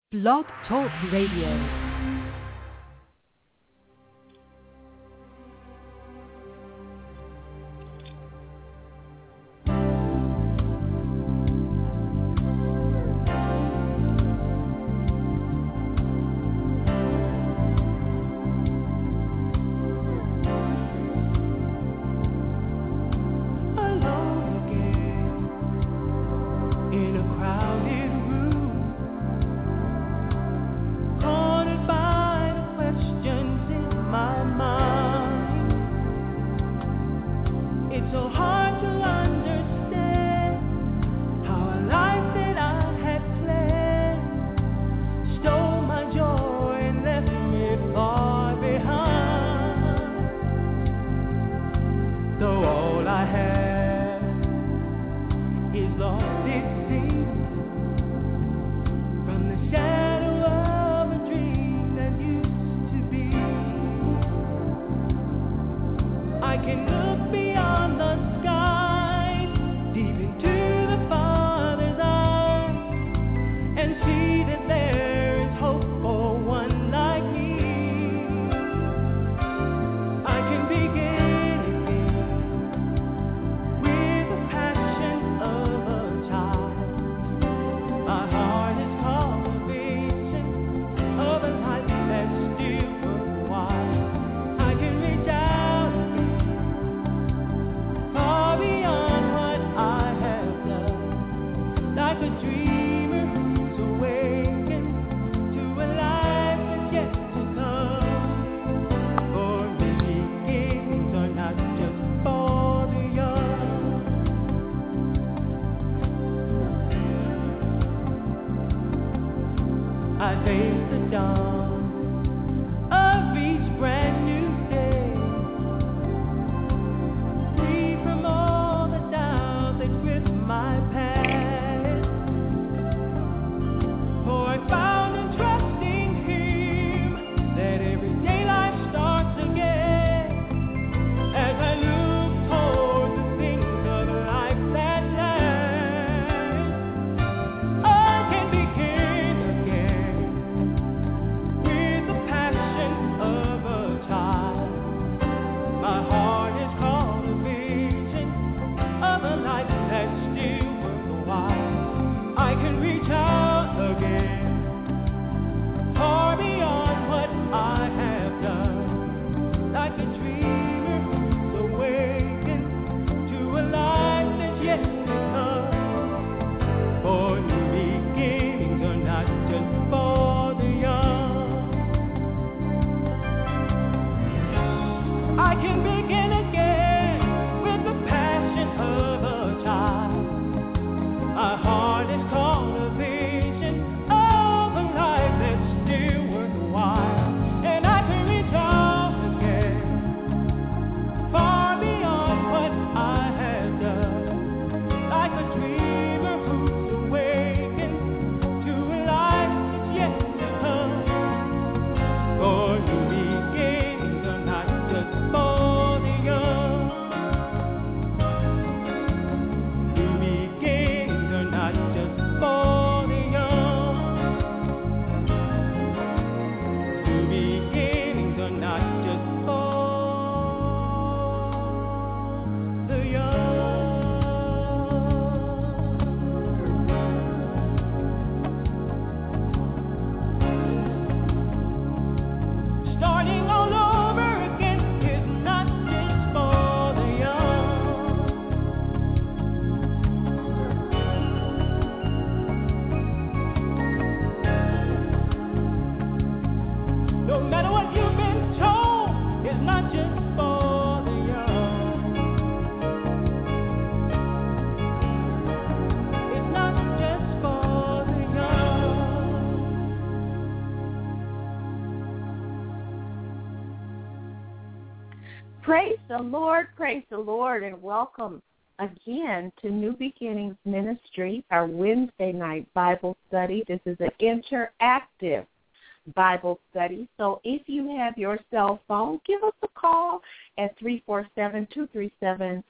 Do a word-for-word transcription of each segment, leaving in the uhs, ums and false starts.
Blog Talk Radio. Praise the Lord, praise the Lord, and welcome again to New Beginnings Ministry, our Wednesday night Bible study. This is an interactive Bible study. So if you have your cell phone, give us a call at three four seven, two three seven,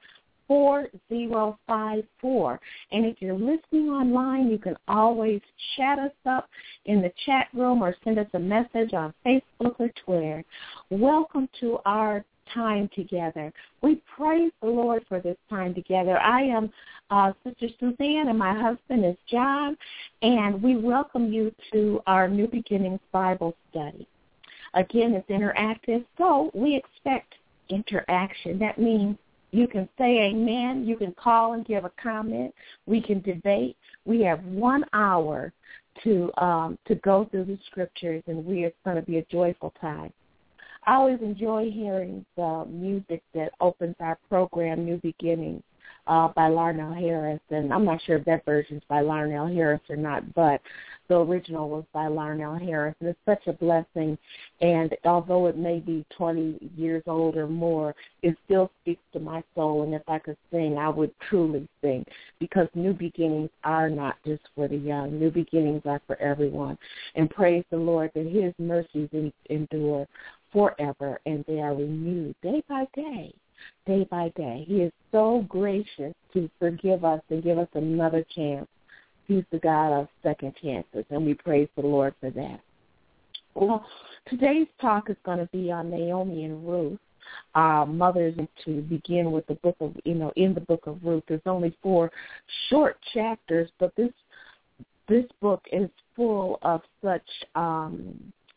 four zero five four. And if you're listening online, you can always chat us up in the chat room or send us a message on Facebook or Twitter. Welcome to our time together. We praise the Lord for this time together. I am uh, Sister Suzanne, and my husband is John, and we welcome you to our New Beginnings Bible study. Again, it's interactive, so we expect interaction. That means you can say amen, you can call and give a comment, we can debate. We have one hour to um, to go through the scriptures, and we are going to be a joyful time. I always enjoy hearing the music that opens our program, New Beginnings, uh, by Larnell Harris. And I'm not sure if that version's by Larnell Harris or not, but the original was by Larnell Harris. And it's such a blessing. And although it may be twenty years old or more, it still speaks to my soul. And if I could sing, I would truly sing, because new beginnings are not just for the young. New beginnings are for everyone. And praise the Lord that his mercies endure forever, and they are renewed day by day, day by day. He is so gracious to forgive us and give us another chance. He's the God of second chances, and we praise the Lord for that. Well, today's talk is going to be on Naomi and Ruth, uh, mothers, and to begin with the book of, you know, in the book of Ruth. There's only four short chapters, but this this book is full of such um,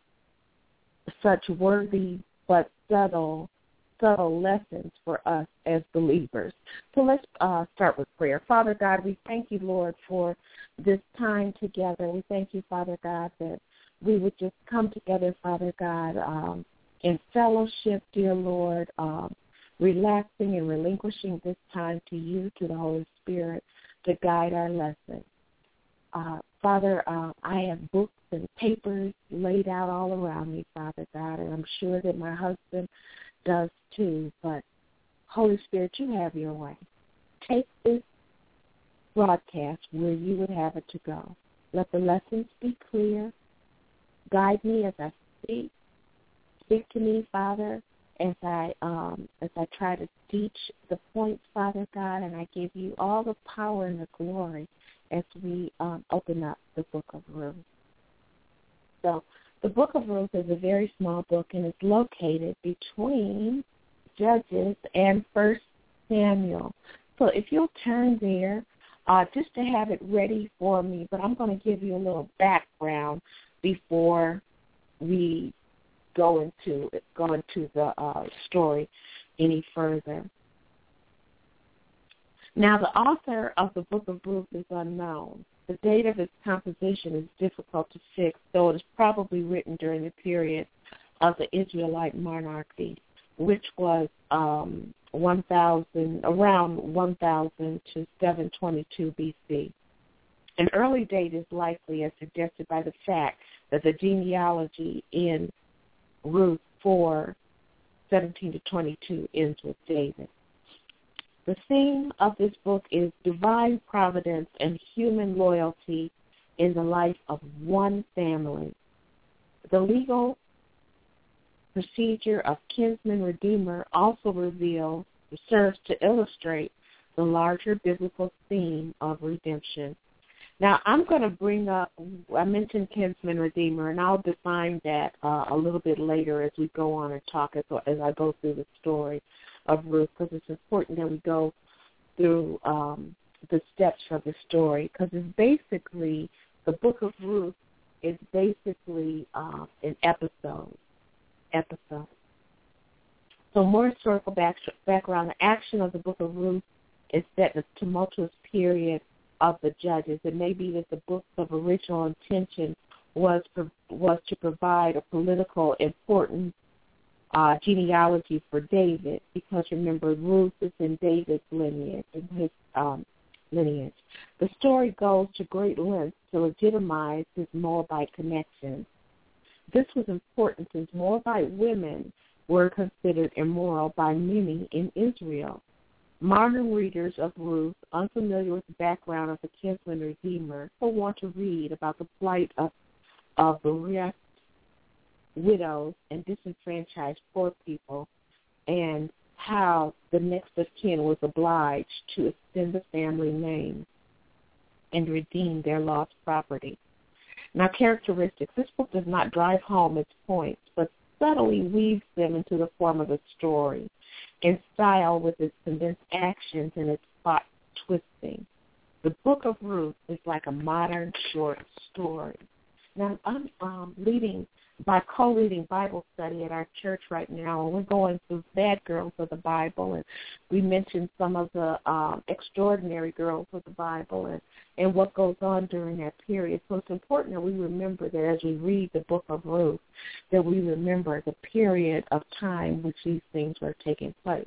such worthy but subtle, subtle lessons for us as believers. So let's uh, start with prayer. Father God, we thank you, Lord, for this time together. We thank you, Father God, that we would just come together, Father God, um, in fellowship, dear Lord, um, relaxing and relinquishing this time to you, to the Holy Spirit, to guide our lesson. Uh, Father, uh, I have books and papers laid out all around me, Father God, and I'm sure that my husband does too. But, Holy Spirit, you have your way. Take this broadcast where you would have it to go. Let the lessons be clear. Guide me as I speak. Speak to me, Father, as I um, as I try to teach the points, Father God, and I give you all the power and the glory as we um, open up the book of Ruth. So the book of Ruth is a very small book, and it's located between Judges and First Samuel. So if you'll turn there, uh, just to have it ready for me, but I'm going to give you a little background before we go into go into the uh, story any further. Now, the author of the book of Ruth is unknown. The date of its composition is difficult to fix, though it is probably written during the period of the Israelite monarchy, which was um, one thousand around one thousand to seven twenty-two B C. An early date is likely, as suggested by the fact that the genealogy in Ruth four seventeen to twenty-two ends with David. The theme of this book is divine providence and human loyalty in the life of one family. The legal procedure of kinsman redeemer also reveals, serves to illustrate the larger biblical theme of redemption. Now, I'm going to bring up, I mentioned kinsman redeemer, and I'll define that uh, a little bit later as we go on and talk as, as I go through the story of Ruth, because it's important that we go through um, the steps of the story, because it's basically, the book of Ruth is basically uh, an episode. episode. So more historical back, background, the action of the book of Ruth is set in a tumultuous period of the Judges. It may be that the book of original intention was was to provide a political important Uh, genealogy for David, because remember, Ruth is in David's lineage, in his um, lineage. The story goes to great lengths to legitimize his Moabite connections. This was important since Moabite women were considered immoral by many in Israel. Modern readers of Ruth, unfamiliar with the background of the kinsman redeemer, will want to read about the plight of, of the rest widows and disenfranchised poor people, and how the next of kin was obliged to extend the family name and redeem their lost property. Now, characteristics. This book does not drive home its points, but subtly weaves them into the form of a story in style with its condensed actions and its plot twisting. The Book of Ruth is like a modern short story. Now, I'm um, leading by co-leading Bible study at our church right now, and we're going through Bad Girls of the Bible, and we mentioned some of the um, extraordinary girls of the Bible and, and what goes on during that period. So it's important that we remember that as we read the Book of Ruth, that we remember the period of time which these things were taking place.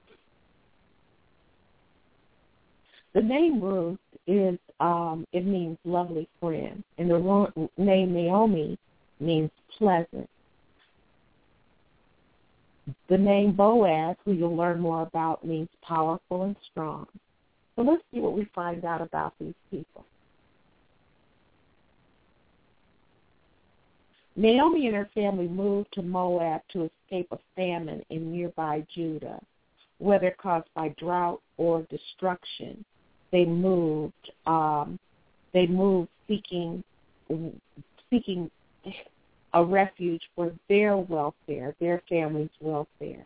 The name Ruth is, um, it means lovely friend, and the name Naomi means pleasant. The name Boaz, who you'll learn more about, means powerful and strong. So let's see what we find out about these people. Naomi and her family moved to Moab to escape a famine in nearby Judah, whether caused by drought or destruction. They moved. Um, they moved seeking seeking a refuge for their welfare, their family's welfare.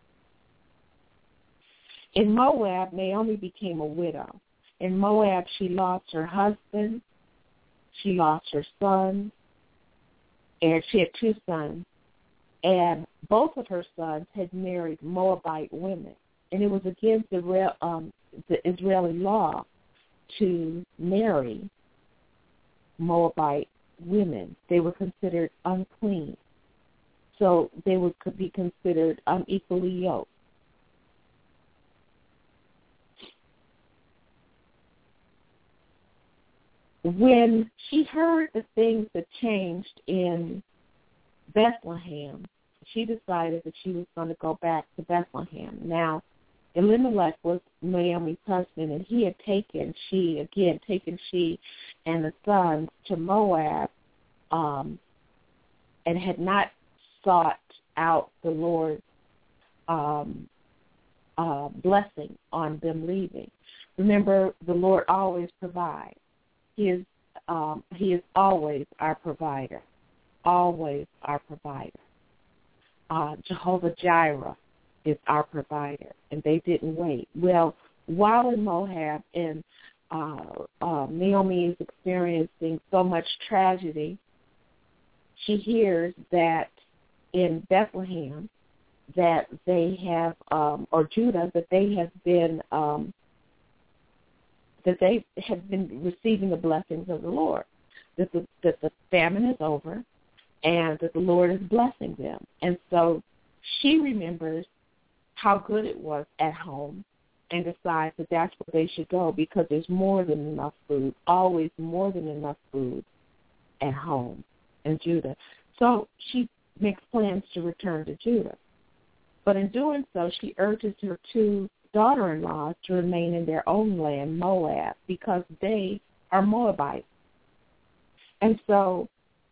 In Moab, Naomi became a widow. In Moab, she lost her husband, she lost her son, and she had two sons, and both of her sons had married Moabite women, and it was against the, um, the Israeli law to marry Moabite women. They were considered unclean, so they would could be considered unequally yoked. When she heard the things that changed in Bethlehem, she decided that she was going to go back to Bethlehem. Now, Elimelech was Naomi's husband, and he had taken she, again, taken she and the sons to Moab um, and had not sought out the Lord's um, uh, blessing on them leaving. Remember, the Lord always provides. He is, um, he is always our provider, always our provider. Uh, Jehovah Jireh is our provider, and they didn't wait. Well, while in Moab, and uh, uh, Naomi is experiencing so much tragedy, she hears that in Bethlehem that they have, um, or Judah, that they have been, um, that they have been receiving the blessings of the Lord, that the, that the famine is over, and that the Lord is blessing them. And so she remembers how good it was at home and decides that that's where they should go because there's more than enough food, always more than enough food at home in Judah. So she makes plans to return to Judah. But in doing so, she urges her two daughter-in-laws to remain in their own land, Moab, because they are Moabites. And so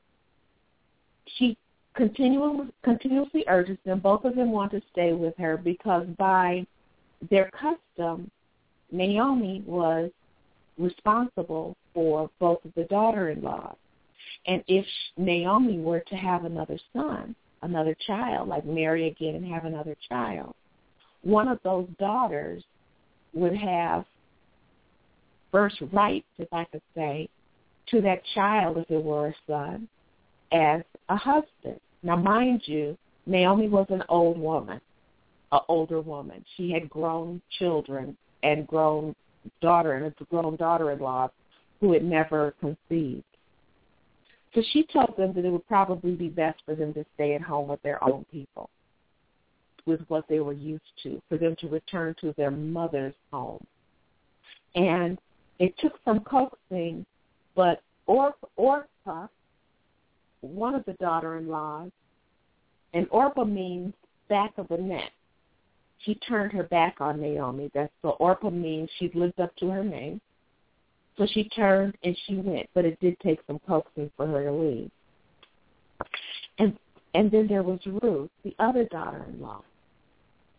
she continually, continuously urges them. Both of them want to stay with her because by their custom, Naomi was responsible for both of the daughter-in-laws. And if Naomi were to have another son, another child, like marry again and have another child, one of those daughters would have first rights, if I could say, to that child if it were a son, as a husband. Now, mind you, Naomi was an old woman, an older woman. She had grown children and grown daughter and a grown daughter-in-law who had never conceived. So she told them that it would probably be best for them to stay at home with their own people, with what they were used to, for them to return to their mother's home. And it took some coaxing, but Or- Orpah, one of the daughter-in-laws, and Orpah means back of the neck. She turned her back on Naomi. That's so Orpah means she lived up to her name. So she turned and she went, but it did take some coaxing for her to leave. And and then there was Ruth, the other daughter-in-law.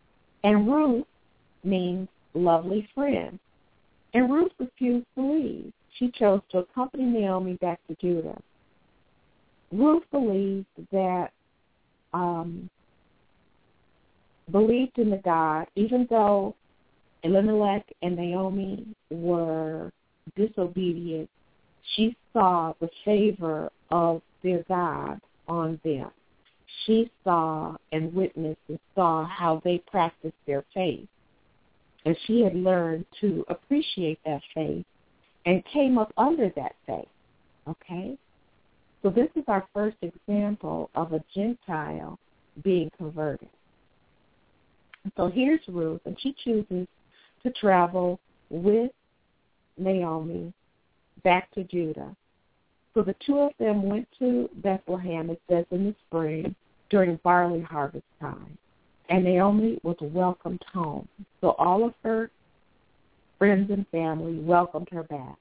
And Ruth means lovely friend. And Ruth refused to leave. She chose to accompany Naomi back to Judah. Ruth believed that, um, believed in the God, even though Elimelech and Naomi were disobedient, she saw the favor of their God on them. She saw and witnessed and saw how they practiced their faith. And she had learned to appreciate that faith and came up under that faith. Okay? So this is our first example of a Gentile being converted. So here's Ruth, and she chooses to travel with Naomi back to Judah. So the two of them went to Bethlehem, it says, in the spring during barley harvest time. And Naomi was welcomed home. So all of her friends and family welcomed her back.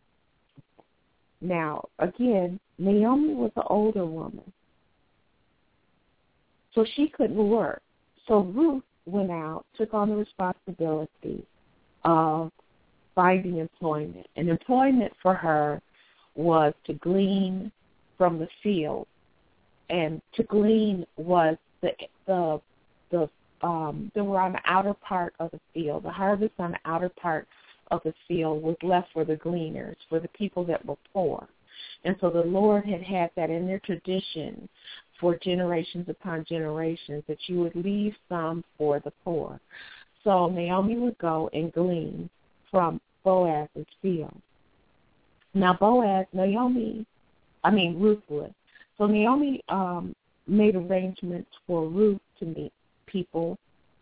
Now, again, Naomi was an older woman, so she couldn't work. So Ruth went out, took on the responsibility of finding employment. And employment for her was to glean from the field. And to glean was the the the um they were on the outer part of the field. The harvest on the outer part of the field was left for the gleaners, for the people that were poor. And so the Lord had had that in their tradition for generations upon generations, that you would leave some for the poor. So Naomi would go and glean from Boaz's field. Now Boaz, Naomi, I mean Ruth would. So Naomi um, made arrangements for Ruth to meet people,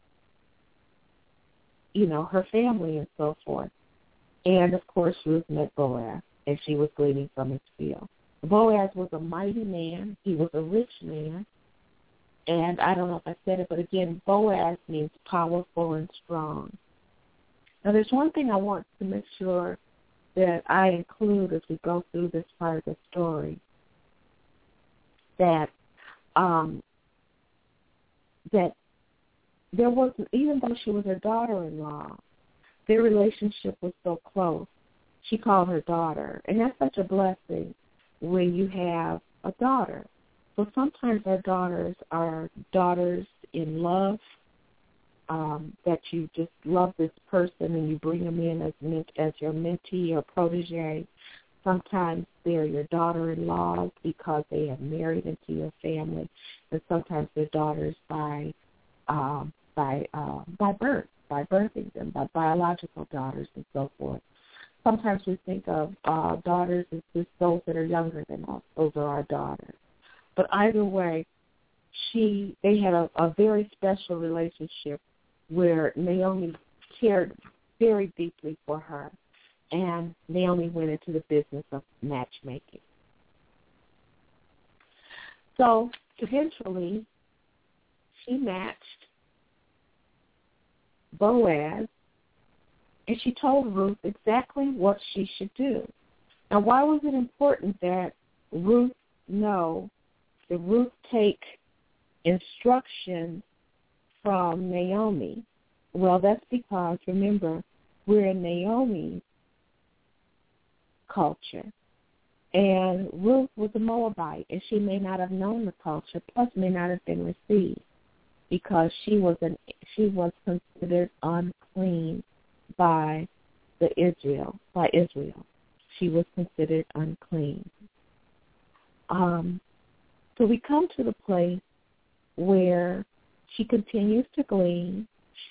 you know, her family and so forth. And, of course, Ruth met Boaz, and she was gleaning from his field. Boaz was a mighty man. He was a rich man. And I don't know if I said it, but, again, Boaz means powerful and strong. Now, there's one thing I want to make sure that I include as we go through this part of the story, that um, that there wasn't, even though she was her daughter-in-law, their relationship was so close. She called her daughter, and that's such a blessing when you have a daughter. So sometimes our daughters are daughters in love, um, that you just love this person and you bring them in as as your mentee or protege. Sometimes they're your daughter-in-laws because they have married into your family, and sometimes they're daughters by um, by uh, by birth, by birthing them, by biological daughters and so forth. Sometimes we think of uh, daughters as just those that are younger than us. Those are our daughters. But either way, she they had a, a very special relationship where Naomi cared very deeply for her, and Naomi went into the business of matchmaking. So eventually, she matched Boaz, and she told Ruth exactly what she should do. Now, why was it important that Ruth know, that Ruth take instruction from Naomi? Well, that's because, remember, we're in Naomi's culture, and Ruth was a Moabite, and she may not have known the culture, plus may not have been received, because she was an she was considered unclean by the Israel by Israel. She was considered unclean. Um, so we come to the place where she continues to glean.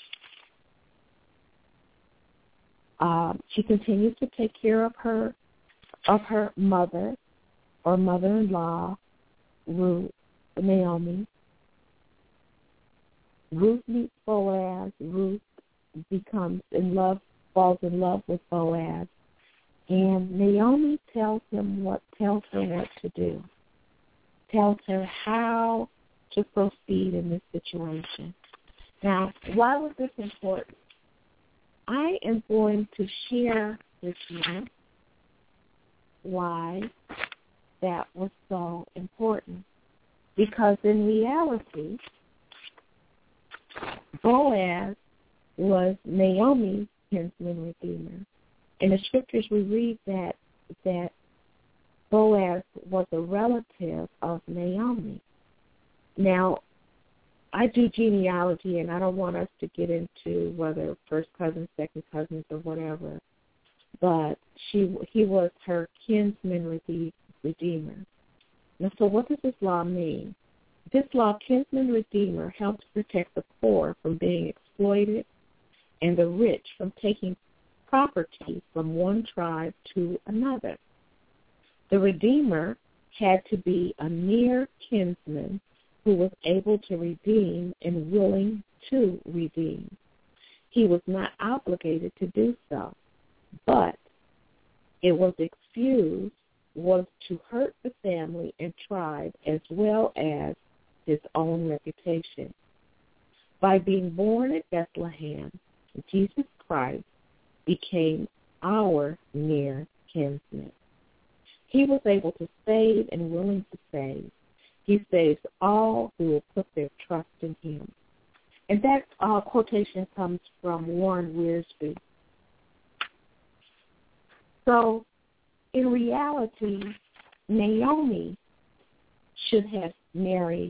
Um, she continues to take care of her of her mother or mother-in-law, Ruth, Naomi. Ruth meets Boaz. Ruth becomes in love, falls in love with Boaz, and Naomi tells him what tells her what to do. Tells her how to proceed in this situation. Now, why was this important? I am going to share with you why that was so important. Because in reality, Boaz was Naomi's kinsman redeemer. In the scriptures we read that that Boaz was a relative of Naomi. Now, I do genealogy, and I don't want us to get into whether first cousins, second cousins, or whatever, but she he was her kinsman redeemer. Now, so what does this law mean? This law, kinsman redeemer, helps protect the poor from being exploited and the rich from taking property from one tribe to another. The redeemer had to be a near kinsman who was able to redeem and willing to redeem. He was not obligated to do so, but it was excused was to hurt the family and tribe as well as his own reputation. By being born at Bethlehem, Jesus Christ became our near kinsman. He was able to save and willing to save. He saves all who will put their trust in him. And that uh, quotation comes from Warren Wiersbe. So, in reality, Naomi should have married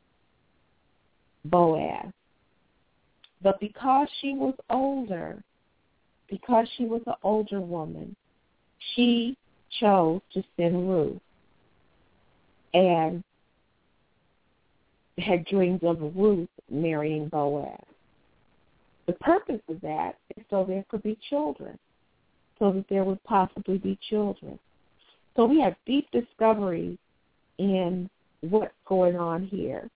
Boaz. But because she was older, because she was an older woman, she chose to send Ruth and had dreams of Ruth marrying Boaz. The purpose of that is so there could be children, so that there would possibly be children. So we have deep discovery in what's going on here.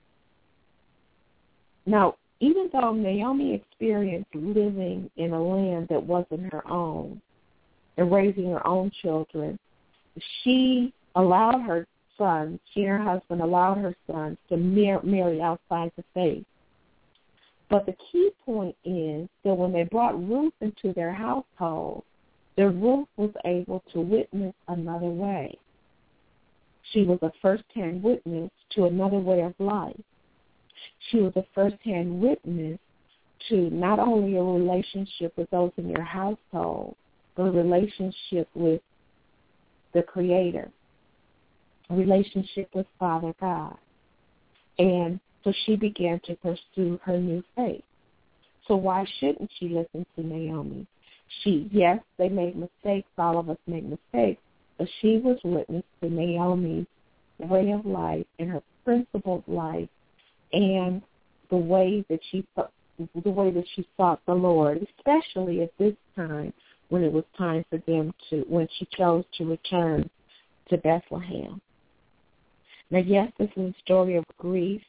Now, even though Naomi experienced living in a land that wasn't her own and raising her own children, she allowed her sons, she and her husband allowed her sons to mar- marry outside the faith. But the key point is that when they brought Ruth into their household, that Ruth was able to witness another way. She was a first-hand witness to another way of life. She was a first-hand witness to not only a relationship with those in your household, but a relationship with the Creator, a relationship with Father God. And so she began to pursue her new faith. So why shouldn't she listen to Naomi? She, yes, they made mistakes. All of us make mistakes. But she was witness to Naomi's way of life and her principled life and the way that she the way that she sought the Lord, especially at this time when it was time for them to, when she chose to return to Bethlehem. Now, yes, this is a story of grief,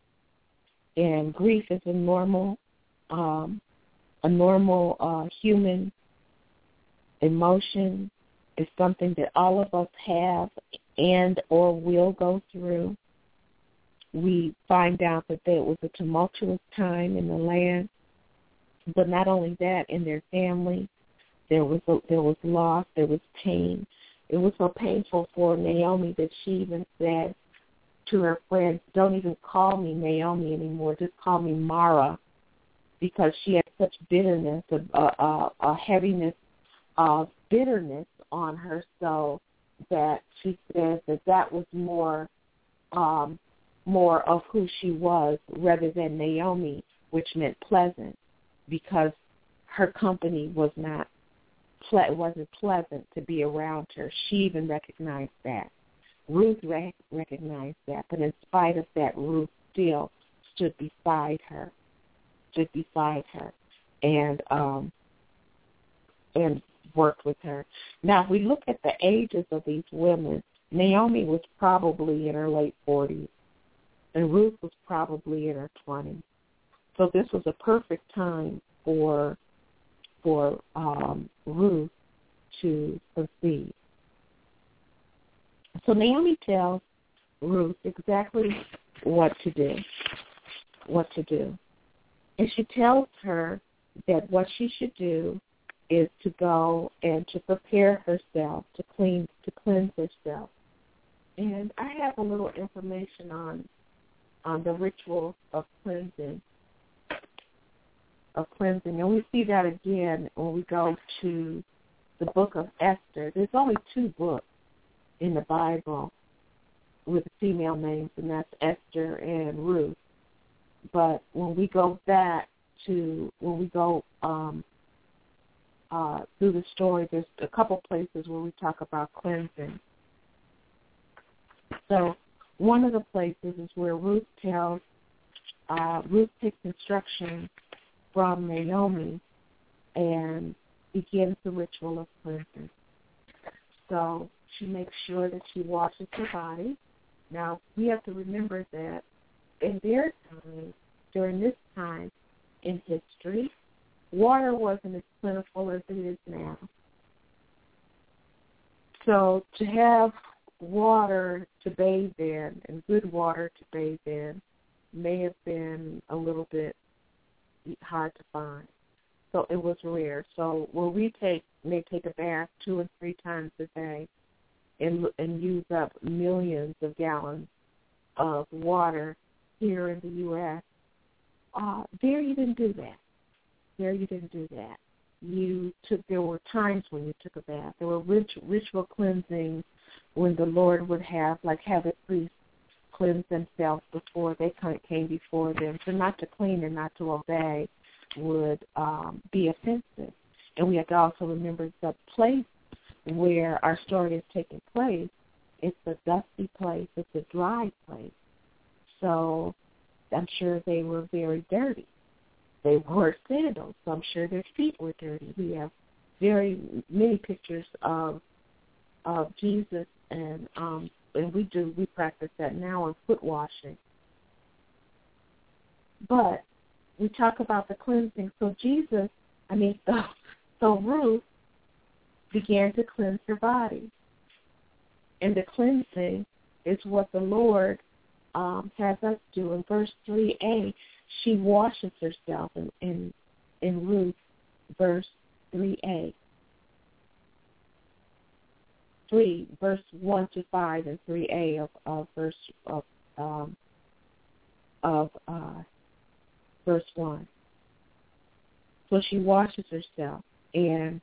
and grief is a normal, um, a normal uh, human emotion. It's something that all of us have and or will go through. We find out that there was a tumultuous time in the land, but not only that, in their family, there was a, there was loss, there was pain. It was so painful for Naomi that she even said to her friends, "Don't even call me Naomi anymore. Just call me Mara," because she had such bitterness, a, a, a heaviness of bitterness on her soul that she said that that was more um, more of who she was rather than Naomi, which meant pleasant, because her company was not ple- wasn't pleasant to be around her. She even recognized that. Ruth rec- recognized that, but in spite of that, Ruth still stood beside her, stood beside her, and um, and worked with her. Now, if we look at the ages of these women, Naomi was probably in her late forties, and Ruth was probably in her twenties. So this was a perfect time for for um, Ruth to conceive. So Naomi tells Ruth exactly what to do, what to do. And she tells her that what she should do is to go and to prepare herself, to clean, to cleanse herself. And I have a little information on on the ritual of cleansing. of cleansing. And we see that again when we go to the book of Esther. There's only two books in the Bible with female names, and that's Esther and Ruth. But when we go back to, when we go um, uh, through the story, there's a couple places where we talk about cleansing. So one of the places is where Ruth tells, uh, Ruth takes instructions from Naomi and begins the ritual of cleansing. So she makes sure that she washes her body. Now, we have to remember that in their time, during this time in history, water wasn't as plentiful as it is now. So to have water to bathe in, and good water to bathe in, may have been a little bit hard to find. So it was rare. So when we take may take a bath two and three times a day and, and use up millions of gallons of water here in the U S, uh, there you didn't do that. There you didn't do that. You took. There were times when you took a bath. There were rit- ritual cleansings when the Lord would have, like, have the priests cleanse themselves before they came before them. So not to clean and not to obey would um, be offensive. And we have to also remember the place where our story is taking place. It's a dusty place. It's a dry place. So I'm sure they were very dirty. They wore sandals, so I'm sure their feet were dirty. We have very many pictures of of Jesus, and um, and we do we practice that now in foot washing. But we talk about the cleansing. So Jesus, I mean, so, so Ruth began to cleanse her body, and the cleansing is what the Lord um, has us do. In verse three a, she washes herself in, in, in Ruth, verse three a. three, verse one to five, and three a of, of verse of um, of uh, verse one. So she washes herself, and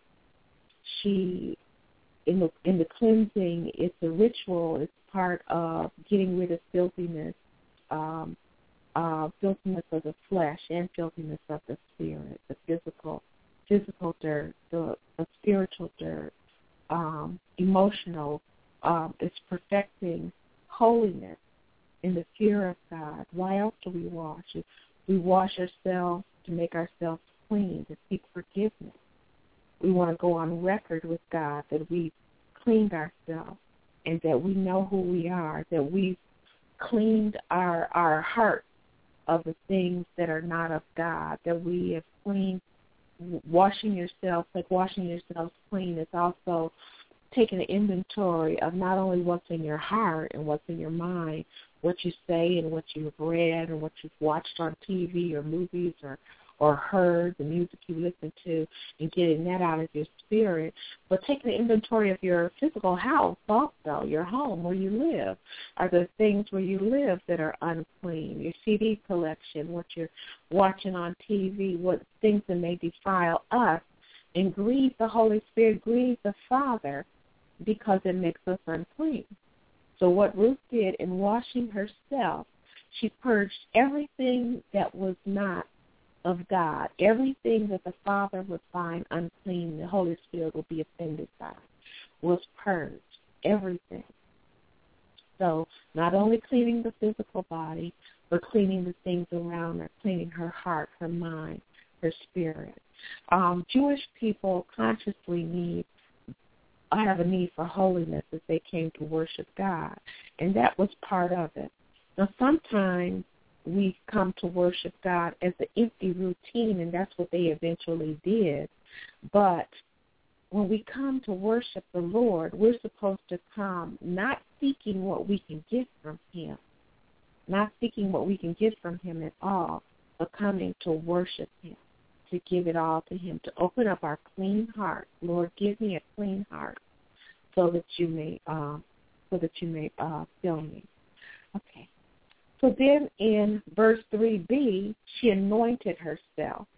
she in the in the cleansing, it's a ritual. It's part of getting rid of filthiness. Um, Uh, filthiness of the flesh and filthiness of the spirit, the physical, physical dirt, the, the spiritual dirt, um, emotional. Um, it's perfecting holiness in the fear of God. Why else do we wash? We wash ourselves to make ourselves clean, to seek forgiveness. We want to go on record with God that we've cleaned ourselves and that we know who we are, that we've cleaned our, our heart of the things that are not of God, that we have cleaned. Washing yourself, like washing yourself clean, is also taking an inventory of not only what's in your heart and what's in your mind, what you say and what you've read and what you've watched on T V or movies or or heard, the music you listen to, and getting that out of your spirit, but taking an inventory of your physical house also, your home where you live. Are there things where you live that are unclean? Your C D collection, what you're watching on T V, what things that may defile us and grieve the Holy Spirit, grieve the Father, because it makes us unclean. So what Ruth did in washing herself, she purged everything that was not of God, everything that the Father would find unclean, the Holy Spirit would be offended by, was purged, everything. So not only cleaning the physical body, but cleaning the things around her, cleaning her heart, her mind, her spirit. Um, Jewish people consciously need, have a need for holiness as they came to worship God, and that was part of it. Now sometimes we come to worship God as an empty routine, and that's what they eventually did. But when we come to worship the Lord, we're supposed to come not seeking what we can get from Him, not seeking what we can get from Him at all, but coming to worship Him, to give it all to Him, to open up our clean heart. Lord, give me a clean heart, so that you may, um, so that you may uh, fill me. Okay. So then in verse three b, she anointed herself.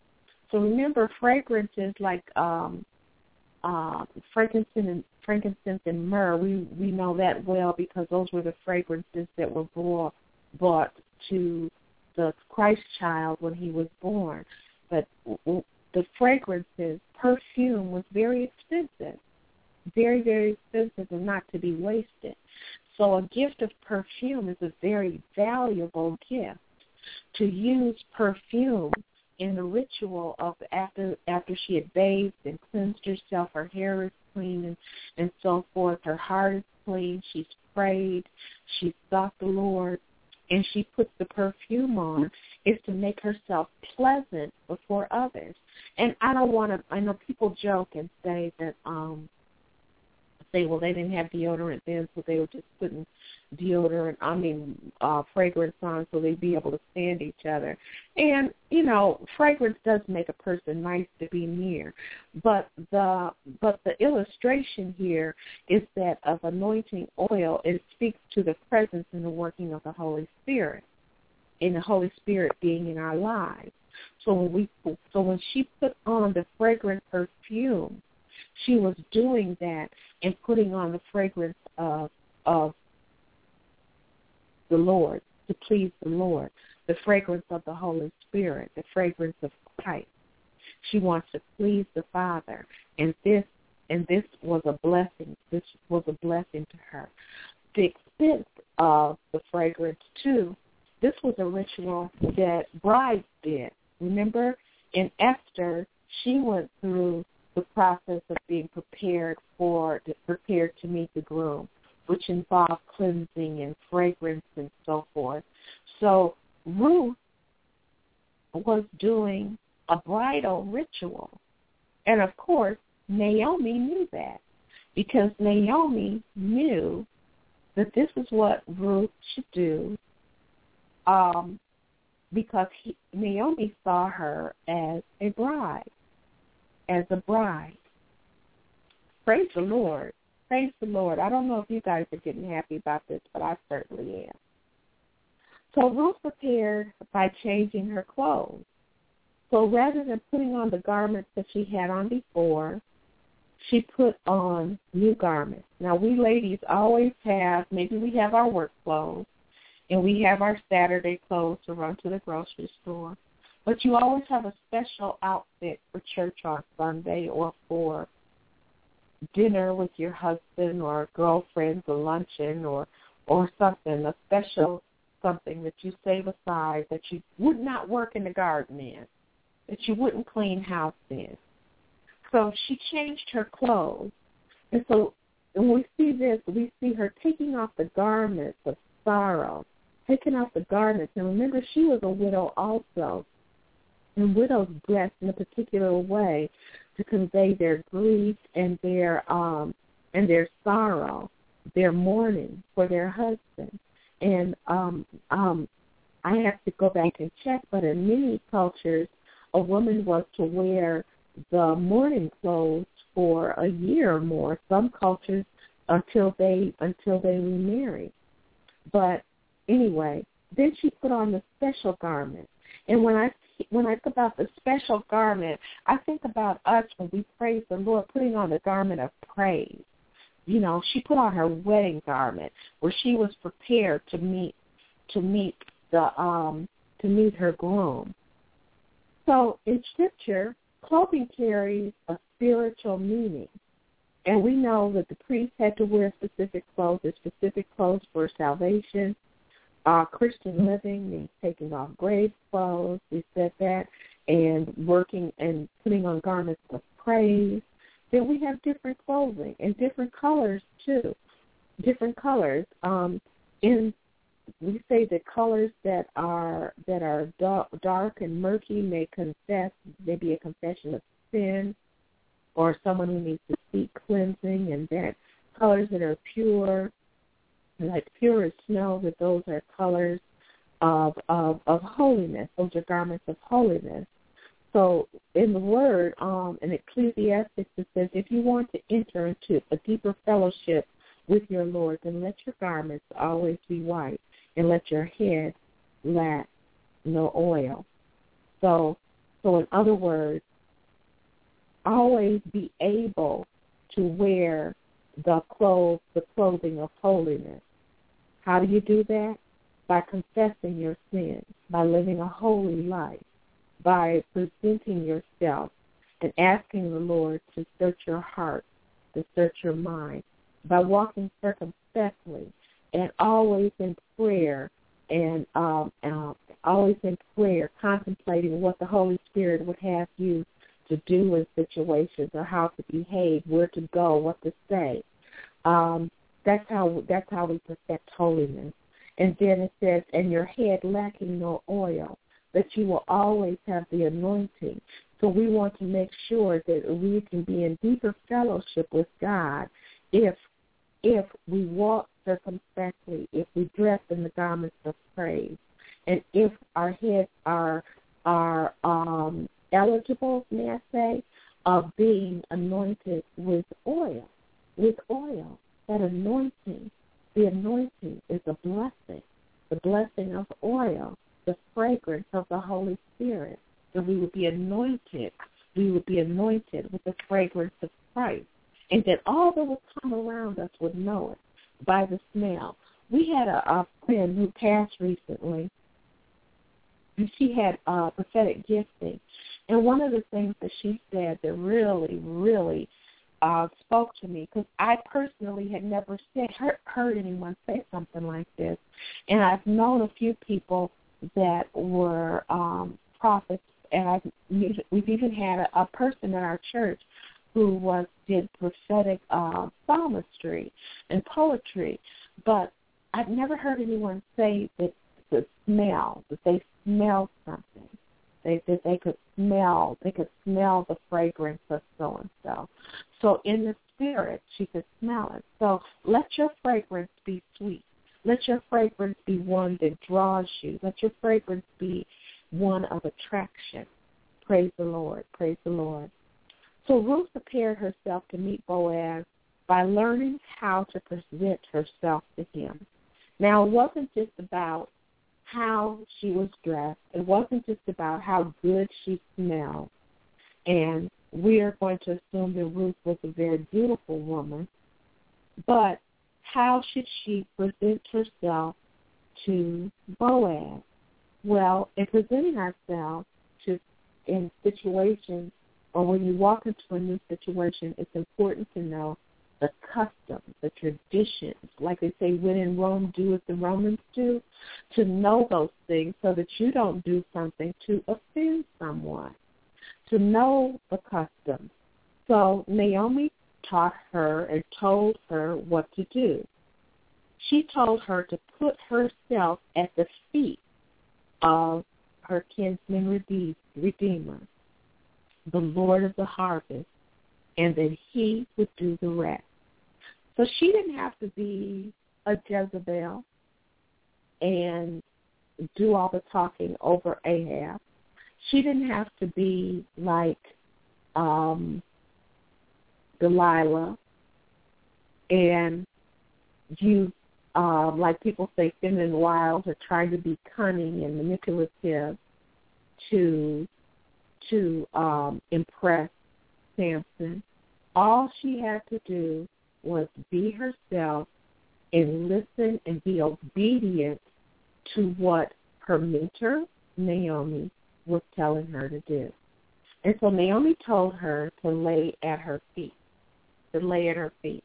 So remember, fragrances like um, uh, frankincense and frankincense and myrrh, we, we know that well because those were the fragrances that were brought, brought to the Christ child when he was born. But the fragrances, perfume was very expensive, very, very expensive and not to be wasted. So a gift of perfume is a very valuable gift. To use perfume in the ritual of after after she had bathed and cleansed herself, her hair is clean and, and so forth, her heart is clean, she's prayed, she's sought the Lord, and she puts the perfume on, is to make herself pleasant before others. And I don't want to, I know people joke and say that, um, say, well, they didn't have deodorant then, so they were just putting deodorant, I mean, uh, fragrance on so they'd be able to stand each other. And, you know, fragrance does make a person nice to be near. But the but the illustration here is that of anointing oil, it speaks to the presence and the working of the Holy Spirit, and the Holy Spirit being in our lives. So when we so when she put on the fragrant perfume, she was doing that and putting on the fragrance of of the Lord, to please the Lord, the fragrance of the Holy Spirit, the fragrance of Christ. She wants to please the Father, and this and this was a blessing. This was a blessing to her. The expense of the fragrance, too, this was a ritual that brides did. Remember, in Esther, she went through the process of being prepared for, prepared to meet the groom, which involved cleansing and fragrance and so forth. So Ruth was doing a bridal ritual. And, of course, Naomi knew that because Naomi knew that this is what Ruth should do um, because he, Naomi saw her as a bride, as a bride. Praise the Lord. Praise the Lord. I don't know if you guys are getting happy about this, but I certainly am. So Ruth prepared by changing her clothes. So rather than putting on the garments that she had on before, she put on new garments. Now, we ladies always have, maybe we have our work clothes, and we have our Saturday clothes to run to the grocery store, but you always have a special outfit for church on Sunday or for dinner with your husband or girlfriends or luncheon or, or something, a special something that you save aside that you would not work in the garden in, that you wouldn't clean house in. So she changed her clothes. And so when we see this, we see her taking off the garments of sorrow, taking off the garments. And remember, she was a widow also. And widows dress in a particular way to convey their grief and their um, and their sorrow, their mourning for their husband. And um, um, I have to go back and check, but in many cultures, a woman was to wear the mourning clothes for a year or more. Some cultures until they until they remarried. But anyway, then she put on the special garment. And when I when I think about the special garment, I think about us when we praise the Lord, putting on the garment of praise. You know, she put on her wedding garment where she was prepared to meet to meet the um to meet her groom. So in Scripture, clothing carries a spiritual meaning. And we know that the priest had to wear specific clothes, there's specific clothes for salvation. Uh, Christian living means taking off grave clothes, we said that, and working and putting on garments of praise. Then we have different clothing and different colors, too. Different colors. Um, in we say that colors that are that are dark, dark and murky may confess, may be a confession of sin, or someone who needs to seek cleansing, and that colors that are pure, like pure as snow, that those are colors of, of of holiness. Those are garments of holiness. So in the Word, um, in Ecclesiastes, it says, if you want to enter into a deeper fellowship with your Lord, then let your garments always be white, and let your head lack no oil. So So in other words, always be able to wear the clothes, the clothing of holiness. How do you do that? By confessing your sins, by living a holy life, by presenting yourself and asking the Lord to search your heart, to search your mind, by walking circumspectly and always in prayer and um, uh, always in prayer, contemplating what the Holy Spirit would have you to do in situations or how to behave, where to go, what to say. Um, that's how that's how we perfect holiness. And then it says, and your head lacking no oil, that you will always have the anointing. So we want to make sure that we can be in deeper fellowship with God if if we walk circumspectly, if we dress in the garments of praise, and if our heads are are um, eligible, may I say, of being anointed with oil, with oil. That anointing, the anointing is a blessing, the blessing of oil, the fragrance of the Holy Spirit. That we would be anointed, we would be anointed with the fragrance of Christ, and that all that would come around us would know it by the smell. We had a, a friend who passed recently, and she had uh, prophetic gifting. And one of the things that she said that really, really uh, spoke to me, because I personally had never said, heard, heard anyone say something like this. And I've known a few people that were um, prophets, and I've, we've even had a, a person in our church who was did prophetic uh, psalmistry and poetry. But I've never heard anyone say that the smell, that they smelled something. They that they could smell, they could smell the fragrance of so and so. So in the spirit, she could smell it. So let your fragrance be sweet. Let your fragrance be one that draws you. Let your fragrance be one of attraction. Praise the Lord. Praise the Lord. So Ruth prepared herself to meet Boaz by learning how to present herself to him. Now, it wasn't just about how she was dressed. It wasn't just about how good she smelled. And we are going to assume that Ruth was a very beautiful woman. But how should she present herself to Boaz? Well, in presenting ourselves to in situations or when you walk into a new situation, it's important to know the customs, the traditions, like they say, when in Rome, do as the Romans do, to know those things so that you don't do something to offend someone, to know the customs. So Naomi taught her and told her what to do. She told her to put herself at the feet of her kinsman redeemer, the Lord of the harvest, and that he would do the rest. So she didn't have to be a Jezebel and do all the talking over Ahab. She didn't have to be like um, Delilah and use, uh, like people say, feminine wiles or trying to be cunning and manipulative to to um, impress Samson. All she had to do was be herself and listen and be obedient to what her mentor, Naomi, was telling her to do. And so Naomi told her to lay at her feet, to lay at her feet.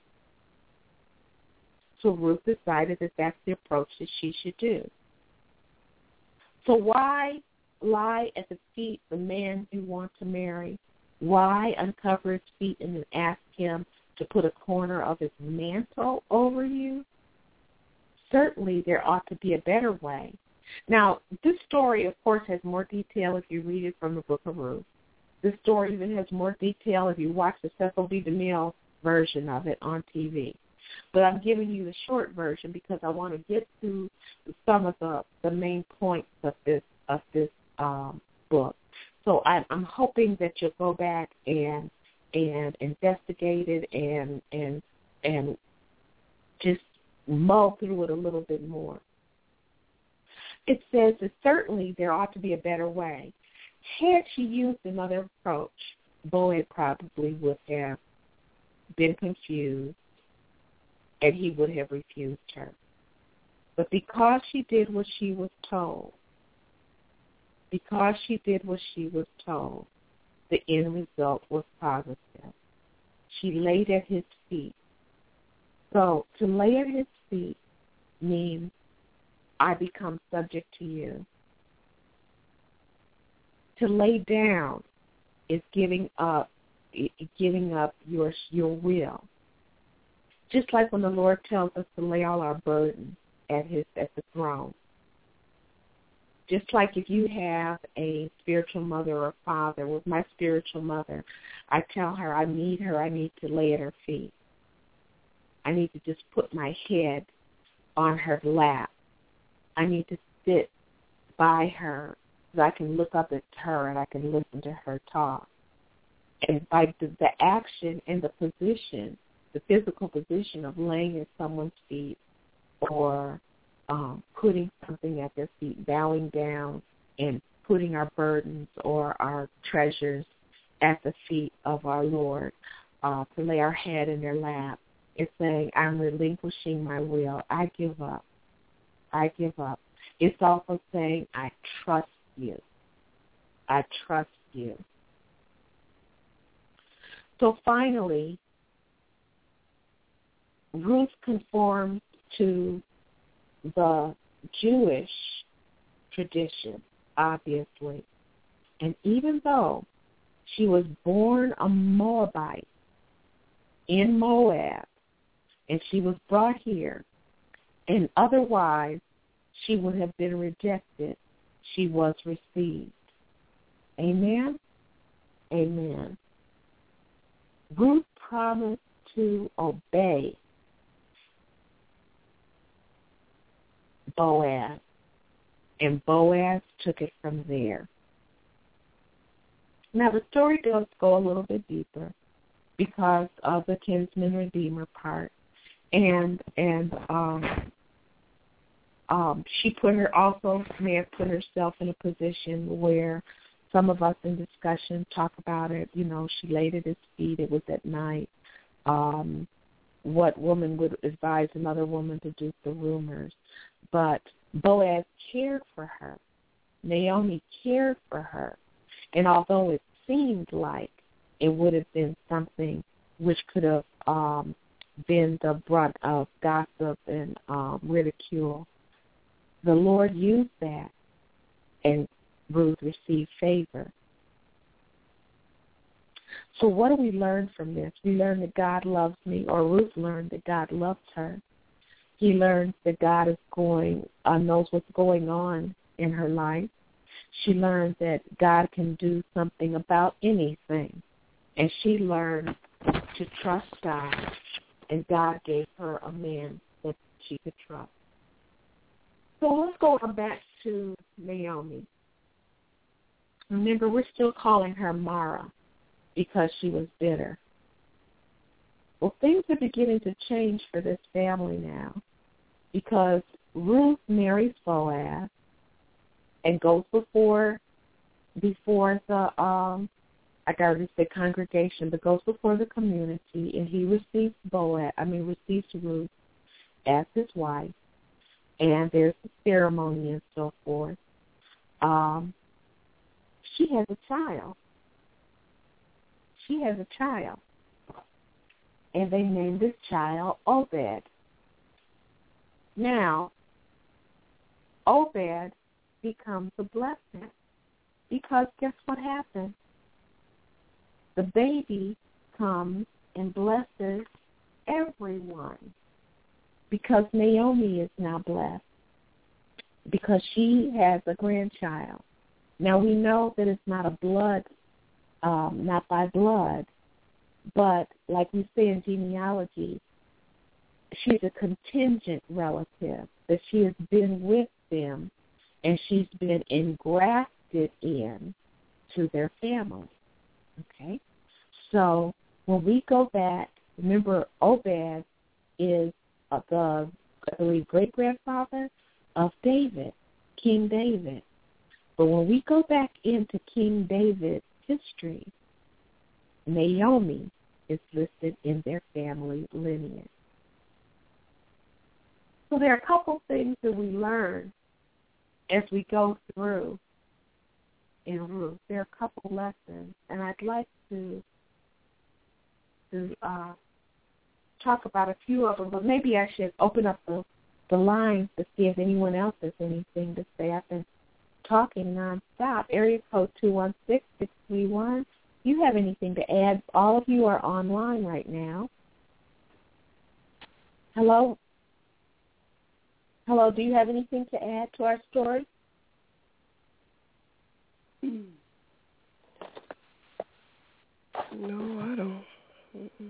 So Ruth decided that that's the approach that she should do. So why lie at the feet of the man you want to marry? Why uncover his feet and then ask him to put a corner of his mantle over you? Certainly there ought to be a better way. Now, this story, of course, has more detail if you read it from the book of Ruth. This story even has more detail if you watch the Cecil B. DeMille version of it on T V. But I'm giving you the short version because I want to get to some of the, the main points of this of this um, book. So I, I'm hoping that you'll go back and and investigate it and and and just mull through it a little bit more. It says that certainly there ought to be a better way. Had she used another approach, Boaz probably would have been confused and he would have refused her. But because she did what she was told, because she did what she was told, the end result was positive. She laid at his feet. So to lay at his feet means I become subject to you. To lay down is giving up, giving up your your will. Just like when the Lord tells us to lay all our burdens at his at the throne. Just like if you have a spiritual mother or father, with my spiritual mother, I tell her I need her, I need to lay at her feet. I need to just put my head on her lap. I need to sit by her so I can look up at her and I can listen to her talk. And by the, the action and the position, the physical position of laying at someone's feet or um, putting something at their feet, bowing down and putting our burdens or our treasures at the feet of our Lord, uh, to lay our head in their lap, is saying, I'm relinquishing my will. I give up. I give up. It's also saying, I trust you. I trust you. So finally, Ruth conformed to the Jewish tradition, obviously. And even though she was born a Moabite in Moab, and she was brought here, and otherwise she would have been rejected, she was received. Amen? Amen. Ruth promised to obey Boaz, and Boaz took it from there. Now the story does go a little bit deeper because of the kinsman redeemer part, and and um, um, she put her also may have put herself in a position where some of us in discussion talk about it. You know, she laid at his feet. It was at night. Um, what woman would advise another woman to do the rumors? But Boaz cared for her. Naomi cared for her. And although it seemed like it would have been something which could have um, been the brunt of gossip and um, ridicule, the Lord used that, and Ruth received favor. So what do we learn from this? We learn that God loves me, or Ruth learned that God loves her. He learned that God is going, uh, knows what's going on in her life. She learned that God can do something about anything. And she learned to trust God, and God gave her a man that she could trust. So let's go back to Naomi. Remember, we're still calling her Mara because she was bitter. Well, things are beginning to change for this family now because Ruth marries Boaz and goes before before the um I got to say congregation, but goes before the community, and he receives Boaz. I mean receives Ruth as his wife, and there's the ceremony and so forth. Um, she has a child. She has a child, and they named this child Obed. Now, Obed becomes a blessing because guess what happened? The baby comes and blesses everyone because Naomi is now blessed because she has a grandchild. Now, we know that it's not a blood Um, not by blood, but like we say in genealogy, she's a contingent relative, that she has been with them and she's been engrafted in to their family. Okay? So when we go back, remember Obed is uh, the, I believe, great-grandfather of David, King David. But when we go back into King David's history, Naomi is listed in their family lineage. So there are a couple things that we learn as we go through in Ruth. There are a couple lessons, and I'd like to to uh, talk about a few of them, but maybe I should open up the, the lines to see if anyone else has anything to say. I've been talking nonstop. Area code two one six, six three one. Do you have anything to add? All of you are online right now. Hello? Hello, do you have anything to add to our story? No, I don't. Mm-mm.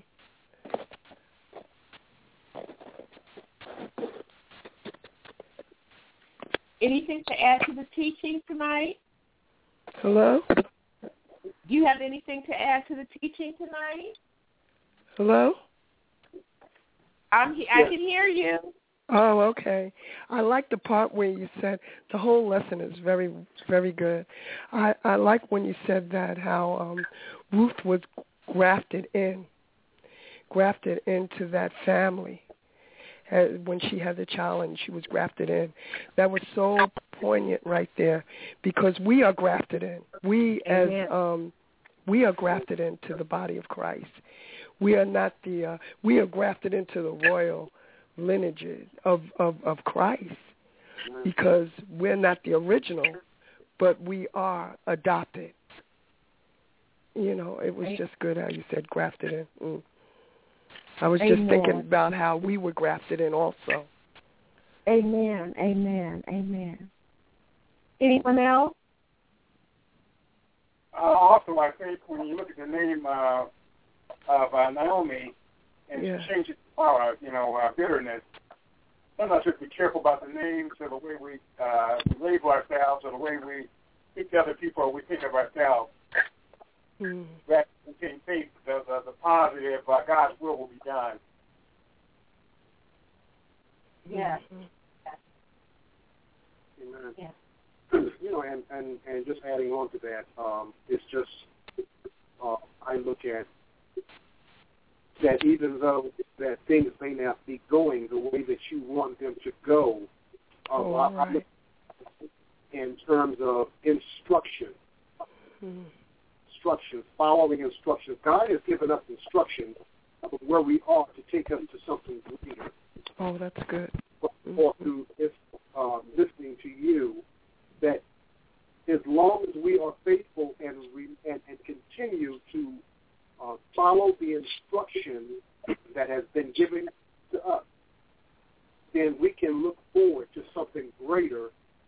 Anything to add to the teaching tonight? Hello? Do you have anything to add to the teaching tonight? Hello? I'm he- I can hear you. Oh, okay. I like the part where you said the whole lesson is very, very good. I, I like when you said that how um, Ruth was grafted in, grafted into that family. Uh, when she had the challenge, she was grafted in. That was so poignant right there, because we are grafted in. We as um, we are grafted into the body of Christ. We are not the. Uh, we are grafted into the royal lineages of, of, of Christ, because we're not the original, but we are adopted. You know, it was just good how you said grafted in. Mm. I was Amen. just thinking about how we were grafted in also. Amen, amen, amen. Anyone else? Uh, also, I think when you look at the name uh, of uh, Naomi, and yeah. she changed it to uh, you know, uh, bitterness, sometimes we have to be careful about the names or the way we, uh, we label ourselves or the way we think to other people or we think of ourselves. Mm. That we can think the, the, the positive, uh, God's will will be done. Yes. Amen. Yes. You know, and, and, and just adding on to that, um, it's just, uh, I look at that even though that things may not be going the way that you want them to go, uh, oh, I, right. I look in terms of instruction. Mm. Instructions, following instructions. God has given us instructions of where we are to take us to something greater. Oh, that's good. Mm-hmm. Or through this, uh, listening to you, that as long as we are faithful and re- and, and continue to uh, follow the instruction that has been given to us, then we can look forward to something greater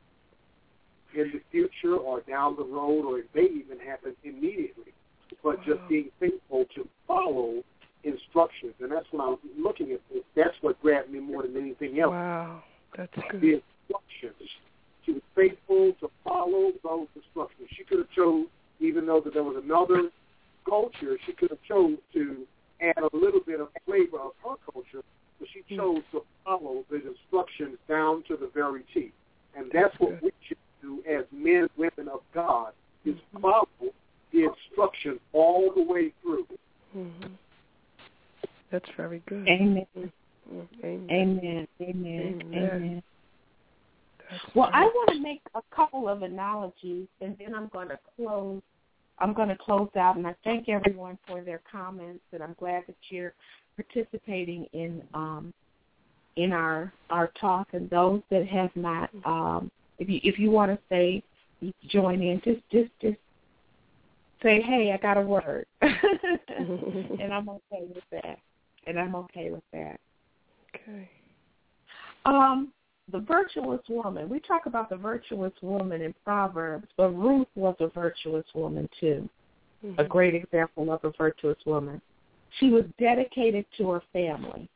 in the future or down the road, or it may even happen immediately. But wow. just being faithful to follow instructions, and that's when I was looking at this. That's what grabbed me more than anything else. Wow, that's good. The instructions. She was faithful to follow those instructions. She could have chose, even though that there was another culture, she could have chose to add a little bit of flavor of her culture, but she chose to follow the instructions down to the very T. And that's, that's what good. we should do as men, women of God, is mm-hmm. follow the instructions all the way through. Mm-hmm. That's very good. Amen. Mm-hmm. Amen. Amen. Amen. Amen. Amen. Well, I want to make a couple of analogies, and then I'm going to close. I'm going to close out, and I thank everyone for their comments, and I'm glad that you're participating in um, in our our talk. And those that have not, um, if you if you want to say, join in, just just just say, hey, I got a word, and I'm okay with that. And I'm okay with that. Okay. Um. The virtuous woman. We talk about the virtuous woman in Proverbs, but Ruth was a virtuous woman too, mm-hmm. a great example of a virtuous woman. She was dedicated to her family.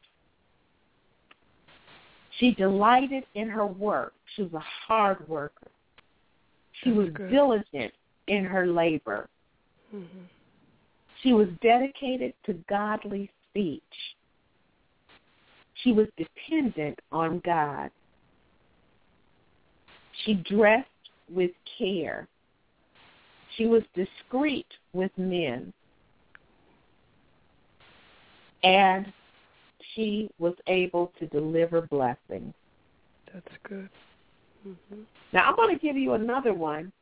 She delighted in her work. She was a hard worker. She That's was good. diligent in her labor. Mm-hmm. She was dedicated to godly speech. She was dependent on God. She dressed with care. She was discreet with men. And she was able to deliver blessings. That's good. Mm-hmm. Now, I'm going to give you another one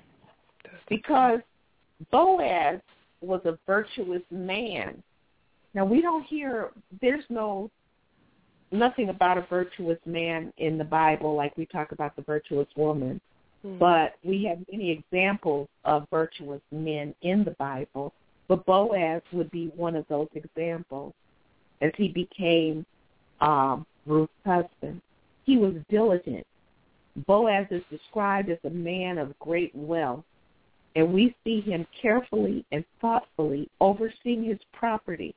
because Boaz was a virtuous man. Now, we don't hear, there's no, nothing about a virtuous man in the Bible like we talk about the virtuous woman. Mm-hmm. But we have many examples of virtuous men in the Bible. But Boaz would be one of those examples as he became um, Ruth's husband. He was diligent. Boaz is described as a man of great wealth, and we see him carefully and thoughtfully overseeing his property.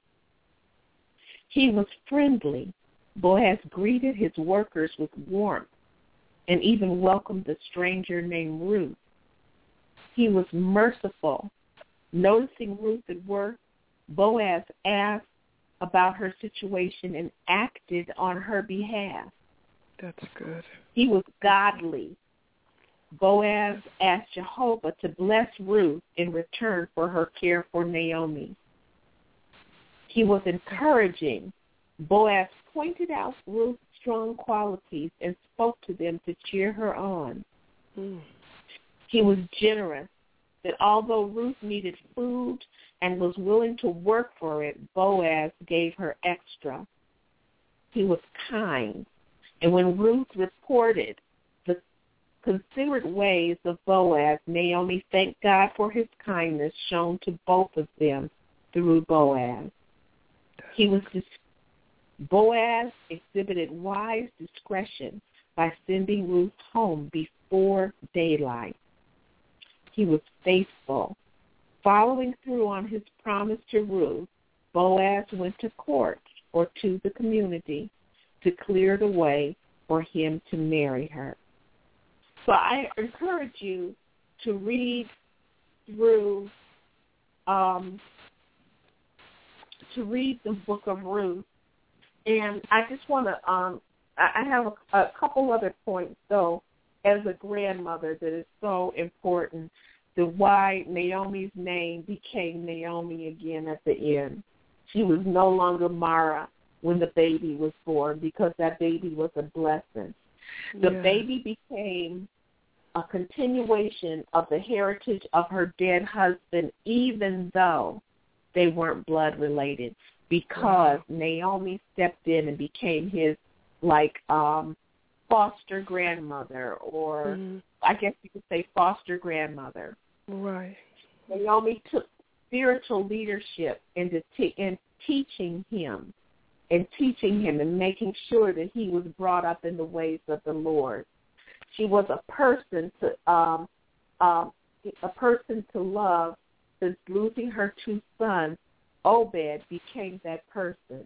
He was friendly. Boaz greeted his workers with warmth and even welcomed a stranger named Ruth. He was merciful. Noticing Ruth at work, Boaz asked about her situation and acted on her behalf. That's good. He was godly. Boaz asked Jehovah to bless Ruth in return for her care for Naomi. He was encouraging. Boaz pointed out Ruth's strong qualities and spoke to them to cheer her on. Mm. He was generous. That although Ruth needed food and was willing to work for it, Boaz gave her extra. He was kind. And when Ruth reported the considerate ways of Boaz, Naomi thanked God for his kindness shown to both of them through Boaz. He was dis- Boaz exhibited wise discretion by sending Ruth home before daylight. He was faithful. Following through on his promise to Ruth, Boaz went to court or to the community to clear the way for him to marry her. So I encourage you to read through, um, to read the book of Ruth. And I just want to, um, I have a, a couple other points, though, as a grandmother that is so important, the why Naomi's name became Naomi again at the end. She was no longer Mara when the baby was born because that baby was a blessing. The yeah. baby became a continuation of the heritage of her dead husband, even though they weren't blood related, because wow. Naomi stepped in and became his, like, um, foster grandmother, or mm-hmm. I guess you could say foster grandmother. Right. Naomi took spiritual leadership into t- in teaching him and teaching him and making sure that he was brought up in the ways of the Lord. She was a person to um, um, a person to love. Since losing her two sons, Obed became that person.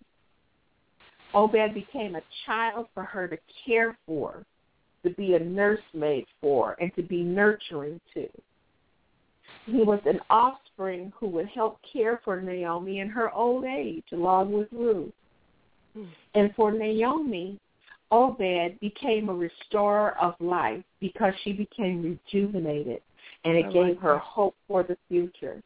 Obed became a child for her to care for, to be a nursemaid for, and to be nurturing to. He was an offspring who would help care for Naomi in her old age, along with Ruth. Mm. And for Naomi, Obed became a restorer of life because she became rejuvenated, and it I gave like her that. hope for the future.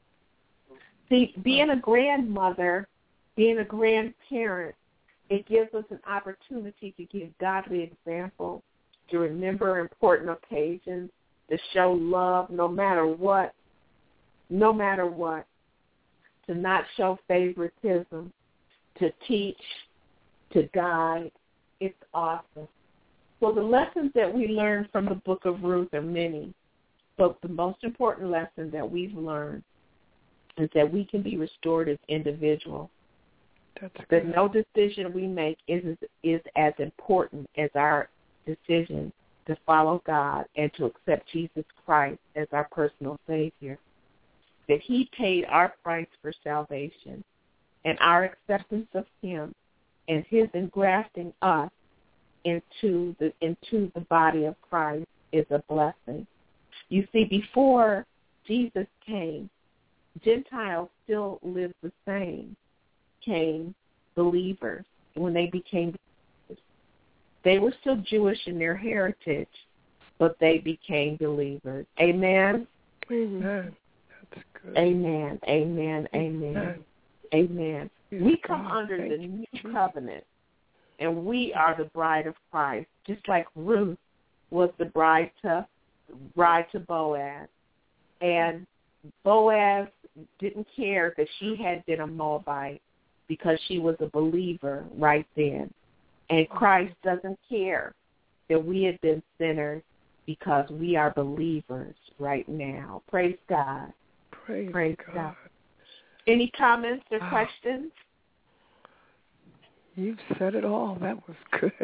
See, being a grandmother, being a grandparent, it gives us an opportunity to give godly examples, to remember important occasions, to show love no matter what, no matter what, to not show favoritism, to teach, to guide. It's awesome. So the lessons that we learned from the book of Ruth are many, but the most important lesson that we've learned is that we can be restored as individuals. That's that no decision we make is is as important as our decision to follow God and to accept Jesus Christ as our personal Savior. That he paid our price for salvation, and our acceptance of him and his engrafting us into the into the body of Christ is a blessing. You see, before Jesus came, Gentiles still lived the same. Came believers when they became believers. They were still Jewish in their heritage, but they became believers. Amen? Amen. That's good. Amen, amen, amen, amen. amen. We come God, under the you, new Jesus. covenant, and we are the bride of Christ, just like Ruth was the bride to bride to Boaz. And Boaz didn't care that she had been a Moabite because she was a believer right then. And Christ doesn't care that we had been sinners because we are believers right now. Praise God. Praise, Praise God. God. Any comments or Oh, questions? You've said it all. That was good.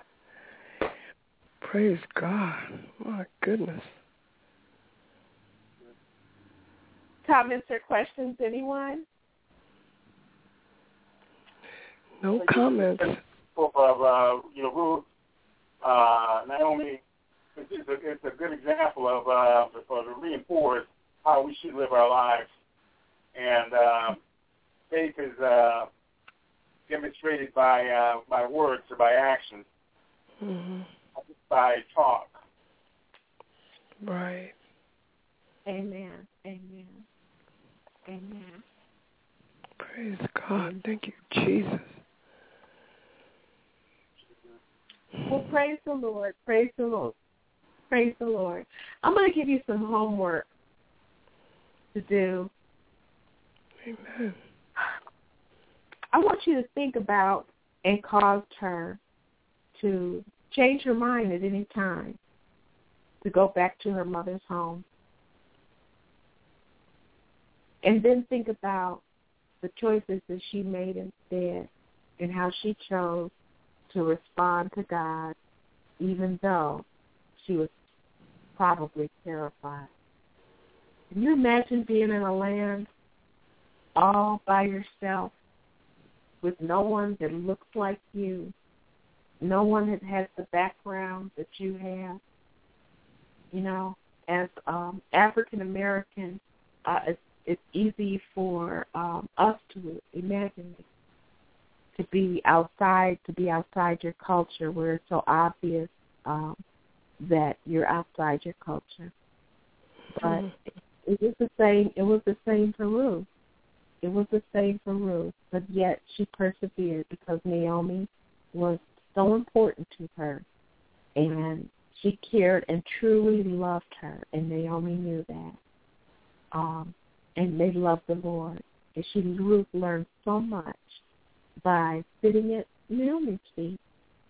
Praise God. My goodness. Comments or questions, anyone? No comments. Of uh, you know, Ruth, uh, Naomi, it's, just a, it's a good example of uh, for to reinforce how we should live our lives. And uh, faith is uh, demonstrated by uh, by words or by actions, Mm-hmm. by talk. Right. Amen. Amen. Amen. Praise God. Thank you, Jesus. Well, praise the Lord. Praise the Lord. Praise the Lord. I'm going to give you some homework to do. Amen. I want you to think about and cause her to change her mind at any time to go back to her mother's home. And then think about the choices that she made instead and how she chose to respond to God even though she was probably terrified. Can you imagine being in a land all by yourself with no one that looks like you, no one that has the background that you have? You know, as um, African Americans, uh, it's, it's easy for um, us to imagine it, to be outside, to be outside your culture, where it's so obvious um, that you're outside your culture. But mm-hmm. it, it was the same. It was the same for Ruth. It was the same for Ruth, but yet she persevered because Naomi was so important to her, and she cared and truly loved her, and Naomi knew that. Um, and they loved the Lord. And she, Ruth, learned so much by sitting at Naomi's feet.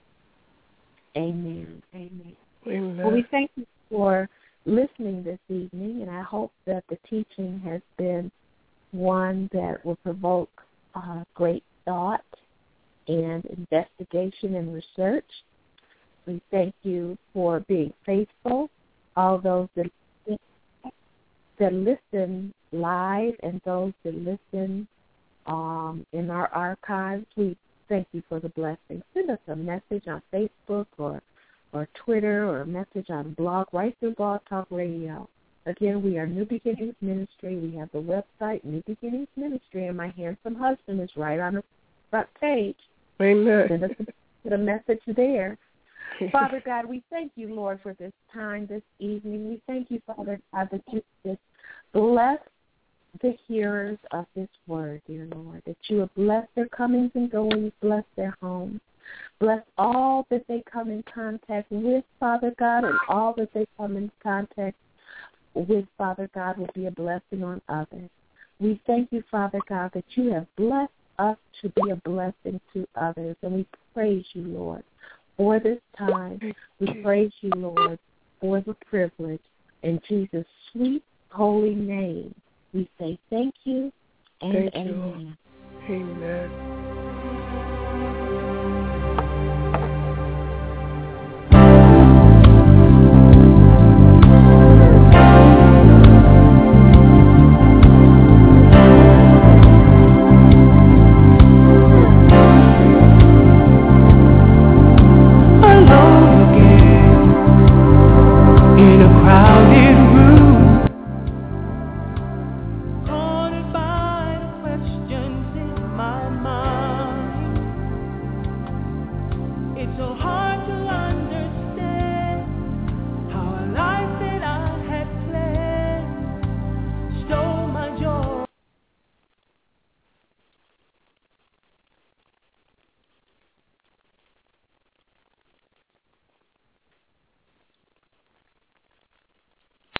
Amen. Amen. Amen. Well, we thank you for listening this evening, and I hope that the teaching has been one that will provoke uh, great thought and investigation and research. We thank you for being faithful, all those that that listen live and those that listen um, in our archives. We thank you for the blessing. Send us a message on Facebook or or Twitter or a message on blog, right through Blog Talk Radio. Again, we are New Beginnings Ministry. We have the website, New Beginnings Ministry, and my handsome husband is right on the front page. Amen. Send us a, a message there. Father God, we thank you, Lord, for this time this evening. We thank you, Father God, that you just bless the hearers of this word, dear Lord, that you have blessed their comings and goings, bless their homes. Bless all that they come in contact with, Father God, and all that they come in contact with, Father God, will be a blessing on others. We thank you, Father God, that you have blessed us to be a blessing to others, and we praise you, Lord, for this time. We praise you, Lord, for the privilege. In Jesus' sweet, holy name, we say thank you and thank amen. You. Amen.